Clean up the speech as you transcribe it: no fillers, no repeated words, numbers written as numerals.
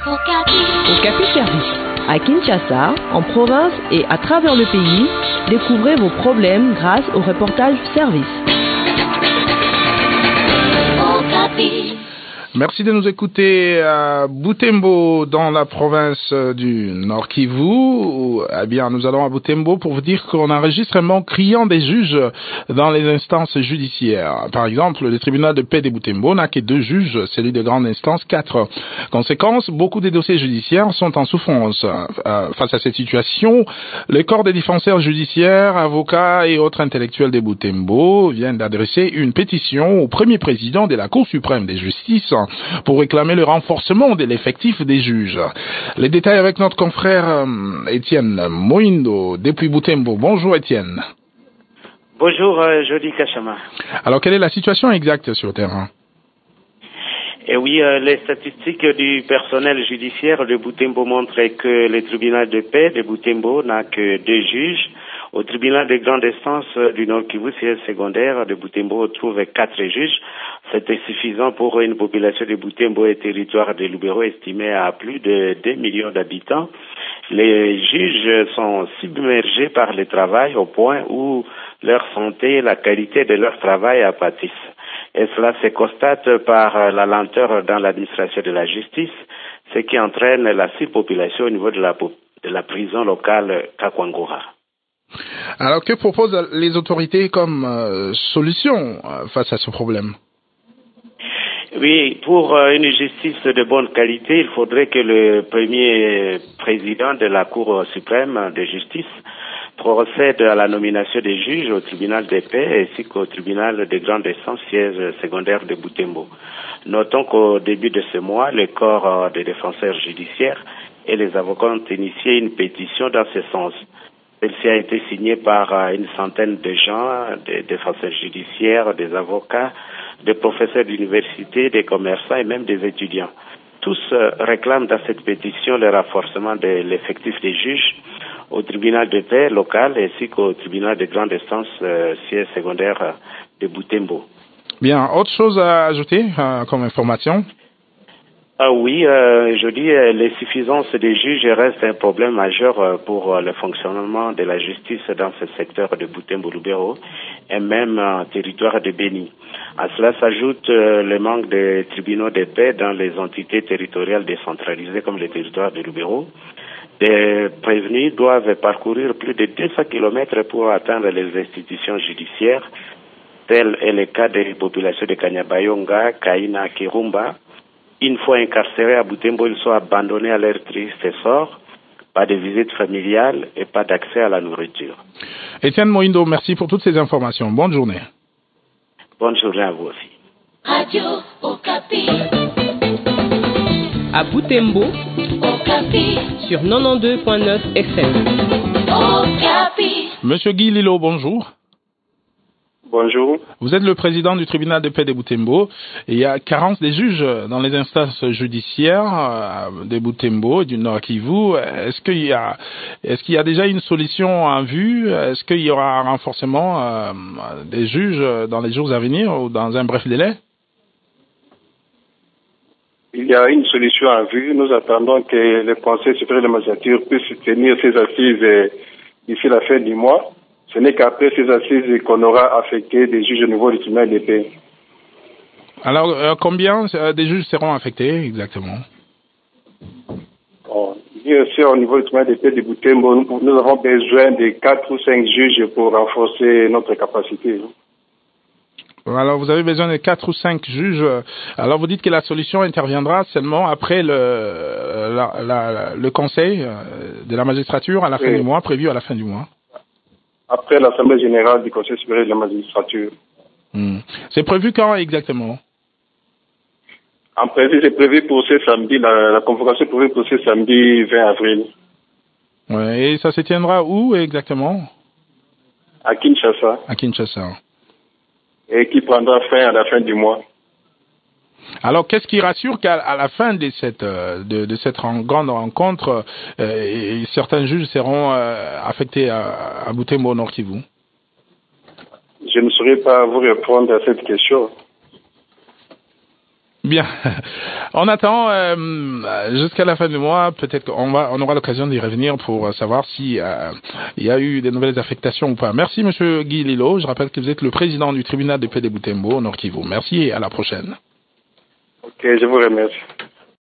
Okapi Service. À Kinshasa, en province et à travers le pays, découvrez vos problèmes grâce au reportage service. Okapi. Merci de nous écouter à Butembo, dans la province du Nord Kivu. Eh bien, nous allons à Butembo pour vous dire qu'on enregistre un manque criant des juges dans les instances judiciaires. Par exemple, le tribunal de paix de Butembo n'a que 2 juges, celui de grande instance 4. Conséquence, beaucoup des dossiers judiciaires sont en souffrance. Face à cette situation, le corps des défenseurs judiciaires, avocats et autres intellectuels de Butembo viennent d'adresser une pétition au premier président de la Cour suprême de justice pour réclamer le renforcement de l'effectif des juges. Les détails avec notre confrère Étienne Moindo depuis Butembo. Bonjour Étienne. Bonjour Jody Kachama. Alors quelle est la situation exacte sur le terrain? Eh oui, les statistiques du personnel judiciaire de Butembo montrent que le tribunal de paix de Butembo n'a que 2 juges. Au tribunal de grande instance du Nord Kivu, siège secondaire de Butembo, trouve 4 juges. C'était suffisant pour une population de Butembo et territoire de Lubero estimée à plus de 2 millions d'habitants. Les juges sont submergés par le travail au point où leur santé et la qualité de leur travail pâtissent. Et cela se constate par la lenteur dans l'administration de la justice, ce qui entraîne la surpopulation au niveau de la prison locale Kakwangora. Alors que proposent les autorités comme solution face à ce problème? Oui, pour une justice de bonne qualité, il faudrait que le premier président de la Cour suprême de justice procède à la nomination des juges au tribunal de paix ainsi qu'au tribunal de grande instance siège secondaire de Butembo. Notons qu'au début de ce mois, le corps des défenseurs judiciaires et les avocats ont initié une pétition dans ce sens. Celle-ci a été signée par une centaine de gens, des défenseurs judiciaires, des avocats, des professeurs d'université, des commerçants et même des étudiants. Tous réclament dans cette pétition le renforcement de l'effectif des juges au tribunal de paix local ainsi qu'au tribunal de grande instance siège secondaire de Butembo. Bien, autre chose à ajouter comme information? Ah oui, je dis l'insuffisance des juges reste un problème majeur pour le fonctionnement de la justice dans ce secteur de Butembo-Lubero et même en territoire de Béni. À cela s'ajoute le manque de tribunaux de paix dans les entités territoriales décentralisées comme le territoire de Lubero. Les prévenus doivent parcourir plus de 200 kilomètres pour atteindre les institutions judiciaires. Tel est le cas des populations de Kanyabayonga, Kaina, Kirumba. Une fois incarcérés à Butembo, ils sont abandonnés à leur triste sort, pas de visite familiale et pas d'accès à la nourriture. Étienne Moindo, merci pour toutes ces informations. Bonne journée. Bonne journée à vous aussi. Radio Okapi. À Butembo, Okapi. Sur 92.9 FM. Okapi. Monsieur Guy Lilo, bonjour. Bonjour. Vous êtes le président du tribunal de paix de Butembo. Il y a carence des juges dans les instances judiciaires de Butembo et du Nord Kivu. Est-ce qu'il y a déjà une solution en vue? Est-ce qu'il y aura un renforcement des juges dans les jours à venir ou dans un bref délai? Il y a une solution en vue. Nous attendons que le Conseil supérieur de la magistrature puisse tenir ses assises d'ici la fin du mois. Ce n'est qu'après ces assises qu'on aura affecté des juges au niveau du tribunal de paix. Alors, combien des juges seront affectés exactement? Bien sûr, au niveau du tribunal de paix de Butembo, nous avons besoin de 4 ou 5 juges pour renforcer notre capacité. Alors, vous avez besoin de 4 ou 5 juges. Alors, vous dites que la solution interviendra seulement après le conseil de la magistrature à la fin du mois, prévu à la fin du mois. Après l'Assemblée générale du Conseil supérieur de la magistrature. C'est prévu quand exactement? C'est prévu pour ce samedi, la convocation est prévue pour ce samedi 20 avril. Ouais, et ça se tiendra où exactement? À Kinshasa. À Kinshasa. Et qui prendra fin à la fin du mois. Alors, qu'est-ce qui rassure qu'à la fin de cette grande rencontre, certains juges seront affectés à Butembo, Nord Kivu? Je ne saurais pas vous répondre à cette question. Bien. On attend jusqu'à la fin du mois. Peut-être qu'on aura l'occasion d'y revenir pour savoir si il y a eu des nouvelles affectations ou pas. Merci, Monsieur Guy Lilo. Je rappelle que vous êtes le président du tribunal de paix de Butembo, au Nord Kivu. Merci et à la prochaine. Ok, je vous remercie.